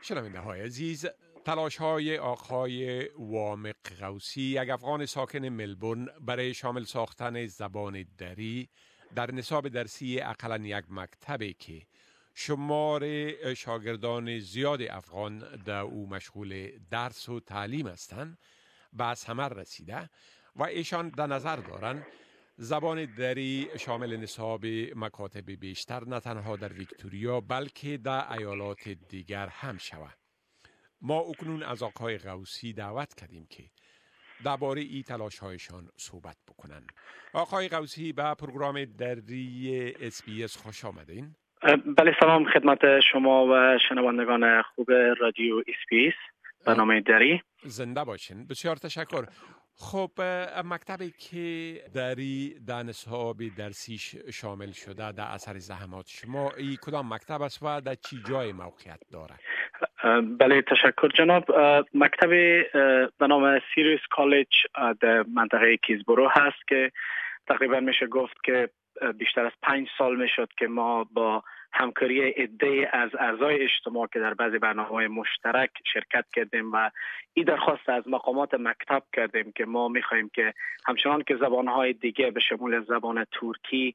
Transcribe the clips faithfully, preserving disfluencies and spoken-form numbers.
شنونده های عزیز، تلاش های آقای وامق غوثی، یک افغان ساکن ملبورن، برای شامل ساختن زبان دری در نصاب درسی اقلاً یک مکتبی که شمار شاگردان زیاد افغان در او مشغول درس و تعلیم هستند به از ثمر رسیده و ایشان در نظر دارند زبان دری شامل نصاب مکاتب بیشتر نه تنها در ویکتوریا بلکه در ایالات دیگر هم شود. ما اکنون از آقای غوثی دعوت کردیم که درباره این تلاش هایشان صحبت بکنن. آقای غوثی، به پروگرام دری اس بی اس خوش آمدین. بله، سلام خدمت شما و شنوندگان خوب رادیو اس بی اس برنامه دری. زنده باشین. بسیار تشکر. خب، مکتبی که دری در نصاب درسیش شامل شده در اثر زحمات شما، این کدام مکتب است و در چی جای موقعیت داره؟ بله، تشکر جناب. مکتب به نام سیریوس کالج در منطقه کیزبرو هست که تقریبا میشه گفت که بیشتر از پنج سال میشد که ما با همکاری عده از اعضای اجتماع که در بعضی برنامه‌های مشترک شرکت کردیم و این درخواست از مقامات مکتب کردیم که ما می‌خواهیم که همچنان که زبان‌های دیگه به شمول زبان ترکی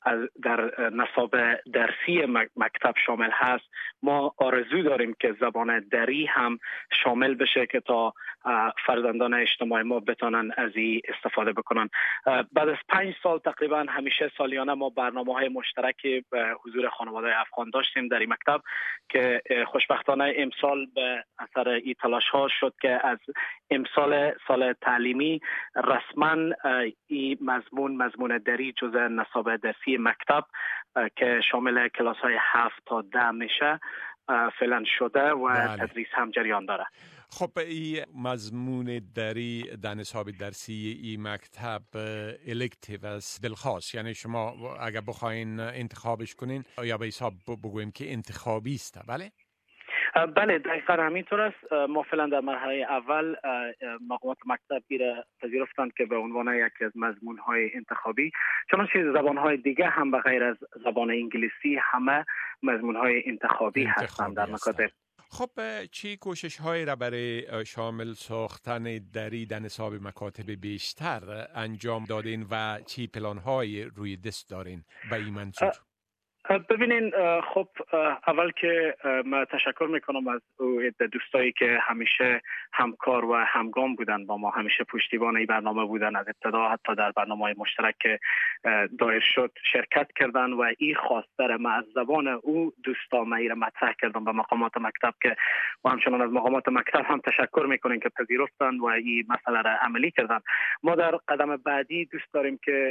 در نصاب درسی مکتب شامل هست، ما آرزو داریم که زبان دری هم شامل بشه که تا فرزندان اجتماع ما بتونن از این استفاده بکنن. بعد از پنج سال تقریبا همیشه سالیانه ما برنامه‌های مشترک به حضور خانواده افغان داشتیم در این مکتب که خوشبختانه امسال به اثر این تلاش ها شد که از امسال سال تعلیمی رسما این مضمون مضمون دری جزء نصاب درسی مکتب که شامل کلاس های هفت تا ده میشه فعلا شده و بله. تدریس هم جریان داره. خب، این مضمون دری در نصاب درسی این مکتب الکتیو است، دلخواست، یعنی شما اگر بخواین انتخابش کنین یا به حساب بگویم که انتخابی است، بله؟ بله، دقیقا همینطور است. ما فعلا در مرحله اول مقامات مکتب را پذیرفتند که به عنوان یکی از مضمون‌های انتخابی، چنانچه زبان‌های دیگه هم به غیر از زبان انگلیسی همه مضمون‌های انتخابی, انتخابی هستند در مکاتب. خب، چی کوشش هایی را برای شامل ساختن دری در نصاب مکاتب بیشتر انجام دادین و چی پلان های روی دست دارین به این منظور؟ ببینین، خب اول که من تشکر میکنم از دوستایی که همیشه همکار و همگام بودن با ما، همیشه پشتیبان این برنامه بودن، از ابتدا حتی در برنامه‌های مشترک که دایر شد شرکت کردن و این خواستر من از زبان او دوستا من را مطرح کردم به مقامات مکتب که و همچنان از مقامات مکتب هم تشکر میکنیم که پذیرفتن و این مسئله را عملی کردن. ما در قدم بعدی دوست داریم که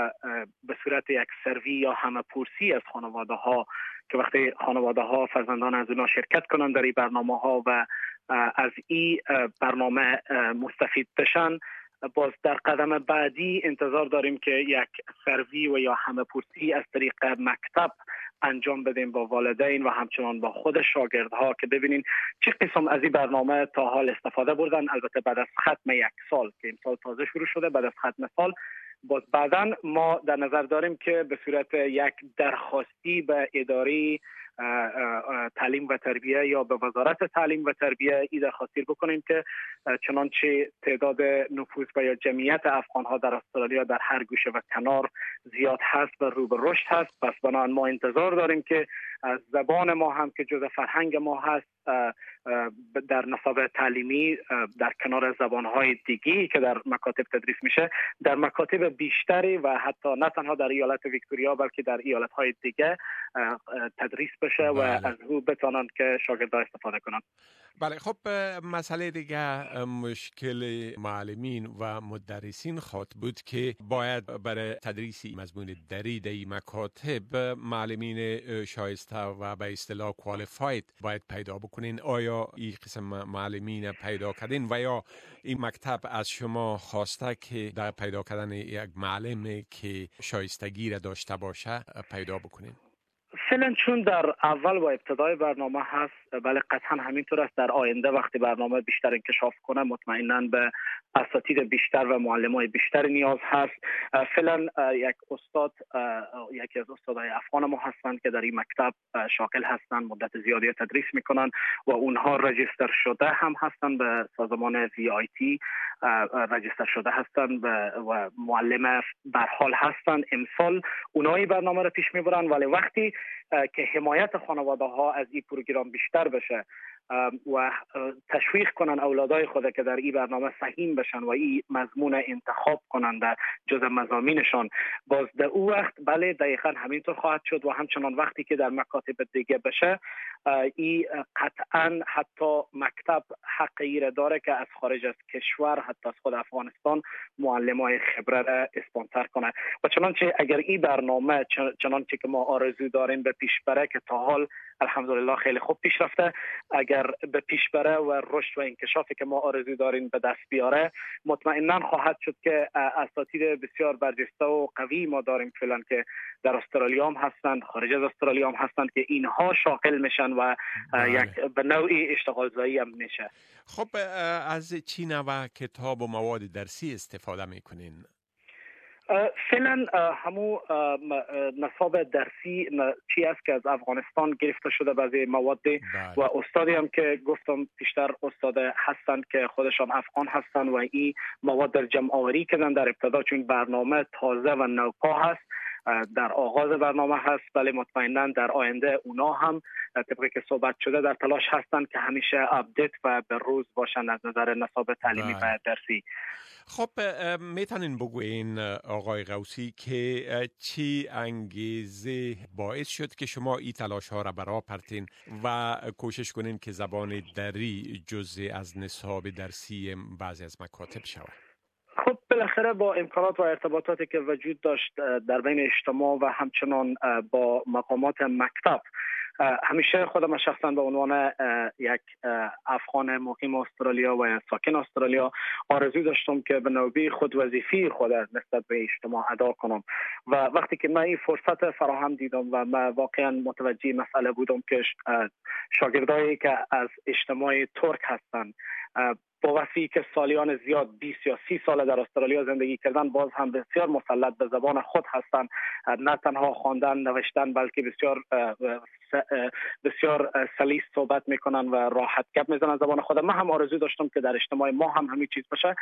به صورت یک سروی یا همه پرسی از خانواده ها که وقتی خانواده ها فرزندان از اونا شرکت کنند در این برنامه ها و از این برنامه مستفید بشن، باز در قدم بعدی انتظار داریم که یک سروی و یا همه پرسی از طریق مکتب انجام بدیم با والدین و همچنان با خود شاگردها که ببینین چه قسم از این برنامه تا حال استفاده بردن. البته بعد از ختم یک سال که امسال تازه شروع شده، بعد از ختم سال باز بعداً ما در نظر داریم که به صورت یک درخواستی به اداره تعلیم و تربیه یا به وزارت تعلیم و تربیه این درخواستی بکنیم که چنانچه تعداد نفوذ و یا جمعیت افغان‌ها در استرالیا در هر گوشه و کنار زیاد هست و رو به رشد هست، پس بنابراین ما انتظار داریم که زبان ما هم که جزء فرهنگ ما هست در نصاب تعلیمی در کنار زبان‌های دیگی که در مکاتب تدریس میشه در مکاتب بیشتری و حتی نه تنها در ایالت ویکتوریا بلکه در ایالت‌های دیگه تدریس بشه و بله. از او بتونن که شاگردان استفاده کنن. بله. خب، مسئله دیگه مشکل معلمین و مدرسین خواهد بود که باید برای تدریس مضمون دری در مکاتب معلمین شایسته و به اصطلاح کوالیفاید باید پیدا بکنین. آیا این قسم معلمین پیدا کردین و یا این مکتب از شما خواسته که در پیدا کردن یک معلم که شایستگی را داشته باشه پیدا بکنین؟ فعلا چون در اول و ابتدای برنامه هست بله قطعا همینطور است. در آینده وقتی برنامه بیشتر انکشاف کنه مطمئنا به اساتید بیشتر و معلمای بیشتر نیاز هست. فعلا یک استاد یکی از استادای افغان ما هستند که در این مکتب شاغل هستند، مدت زیادی تدریس میکنن و اونها رجیستر شده هم هستند به سازمان وی آی تی، رجیستر شده هستند و معلم به حال هستند. امسال اونایی برنامه را پیش میبرن، ولی وقتی که حمایت خانواده ها از این پروگرام بیشتر بشه و تشویق کنن اولادای خود که در این برنامه سهیم بشن و این مضمون انتخاب کنن در جزء مضامینشان، باز در او وقت بله دقیقاً همینطور خواهد شد. و همچنان وقتی که در مکاتب دیگه بشه، این قطعاً حتی مکتب حق ایره داره که از خارج از کشور، حتی از خود افغانستان، معلمای خبره را اسپانسر کنه. و چنانچه اگر این برنامه چنانچه که ما آرزو داریم به پیش بره، که تا حال الحمدلله خیلی خوب پیش رفته، اگر به پیش بره و رشد و انکشافی که ما آرزو داریم به دست بیاره، مطمئنا خواهد شد که اساتید بسیار برجسته و قوی ما داریم فعلا که در استرالیا هم هستند، خارج از استرالیا هم هستند، که اینها شاغل میشن و یک به نوعی اشتغال زایی هم میشه. خب از چی نوع کتاب و مواد درسی استفاده میکنین؟ فعلا همو نصاب درسی چی است که از افغانستان گرفته شده، بعضی مواد و استادی هم که گفتم پیشتر استاد هستند که خودشان افغان هستند و این مواد در جمع آوری کردن در ابتدا، چون برنامه تازه و نوپا هست، در آغاز برنامه هست، ولی مطمئنا در آینده اونا هم طبقی که صحبت شده در تلاش هستند که همیشه اپدیت و به روز باشن از نظر نصاب تعلیمی و درسی. خب میتونین بگوین آقای غوثی که چی انگیزه باعث شد که شما این تلاش ها را برا پرتین و کوشش کنین که زبان دری جزء از نصاب درسی بعضی از مکاتب شود؟ خب بالاخره با امکانات و ارتباطاتی که وجود داشت در بین اجتماع و همچنان با مقامات مکتب، همیشه خودم شخصا به عنوان یک افغان مقیم استرالیا و ساکن استرالیا آرزو داشتم که به نوبه خود وظیفه خود نسبت به اجتماع ادا کنم. و وقتی که من این فرصت فراهم دیدم و من واقعا متوجه مسئله بودم که شاگردایی که از اجتماع ترک هستند با وصفی که سالیان زیاد بیست یا سی سال در استرالیا زندگی کردن، باز هم بسیار مسلط به زبان خود هستند، نه تنها خواندن نوشتن بلکه بسیار بسیار سلیس صحبت میکنن و راحت گپ میزنن زبان خود. من هم آرزو داشتم که در اجتماع ما هم همین چیز بشه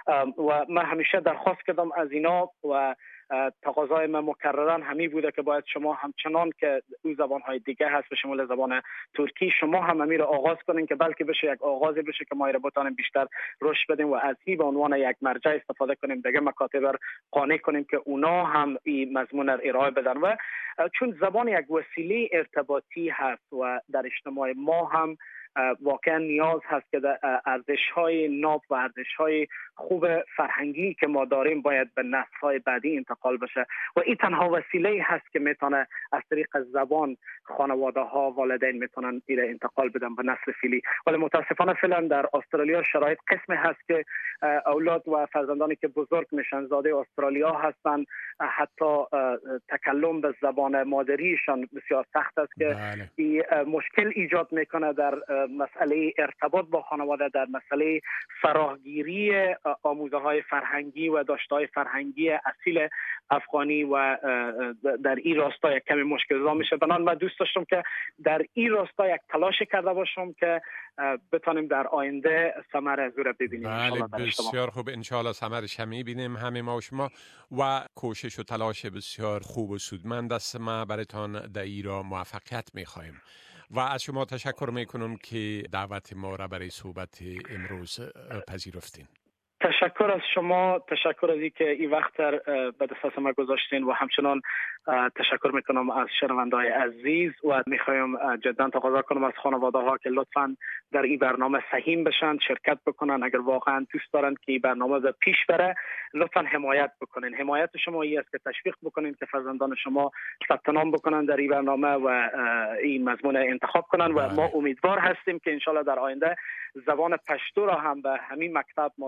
و من همیشه درخواست کردم از اینا و تقاضای من مکررن همی بوده که باید شما همچنان که او زبانهای دیگه هست به شمول زبان ترکی، شما هم همی را آغاز کنین که بلکه بشه یک آغازی بشه که ما را بتانیم بیشتر رشد بدیم و از این به عنوان یک مرجع استفاده کنیم، دیگه مکاتب را قانع کنیم که اونا هم این مضمون را ارائه بدن. و چون زبان یک وسیله ارتباطی هست و در اجتماع ما هم واقعا نیاز هست که ارزش‌های ناب و ارزش‌های خوب فرهنگی که ما داریم باید به نسل‌های بعدی انتقال بشه و این تنها وسیله هست که میتونه از طریق زبان خانواده‌ها، والدین میتونن این انتقال بدن به نسل فعلی. ولی متاسفانه فعلا در استرالیا شرایط قسمی هست که اولاد و فرزندانی که بزرگ میشن زاده استرالیا هستن، حتی تکلم به زبان مادریشان بسیار سخت است که بله. این مشکل ایجاد میکنه در مسئله ارتباط با خانواده، در مسئله فراگیری آموزه های فرهنگی و داشته‌های فرهنگی اصیل افغانی و در این راستا یک کمی مشکل زا میشه. بنابراین من دوست داشتم که در این راستا یک تلاش کرده باشم که بتونیم در آینده ثمر از او را ببینیم. بله بسیار خوب، انشاءالله ثمرش هم میبینیم همه ما و شما و کوشش و تلاش بسیار خوب و سودمند است. ما براتان در ایران موفقیت میخوایم و از شما تشکر میکنم که دعوت ما را برای صحبت امروز پذیرفتین. تشکر از شما، تشکر از اینکه این وقت به دست ما گذاشتین و همچنان تشکر میکنم از شنونده‌های عزیز و میخوایم جدا تقاضا کنم از خانواده ها که لطفاً در این برنامه سهیم بشن، شرکت بکنن. اگر واقعا دوست دارن که این برنامه به پیش بره لطفاً حمایت بکنین. حمایت شما این است که تشویق بکنین که فرزندان شما ثبت نام بکنن در این برنامه و این مضمون انتخاب کنن و ما امیدوار هستیم که انشالله در آینده زبان پشتو را هم به همین مکتب ما تقاضا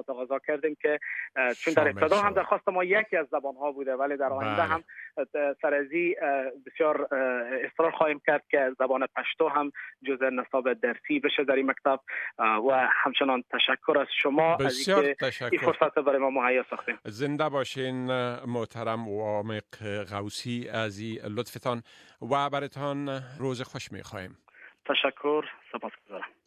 کردیم که چون در ابتدا هم درخواست ما یکی از زبانها بوده ولی در آینده هم سرازی بسیار اصرار خواهیم کرد که زبان پشتو هم جزء نصاب درسی بشه در این مکتب و همچنان تشکر از شما از اینکه این فرصت برای ما مهیا ساختیم. زنده باشین محترم وامق غوثی، از لطفتان و براتان روز خوش می‌خواهیم. تشکر، سپاسگزارم.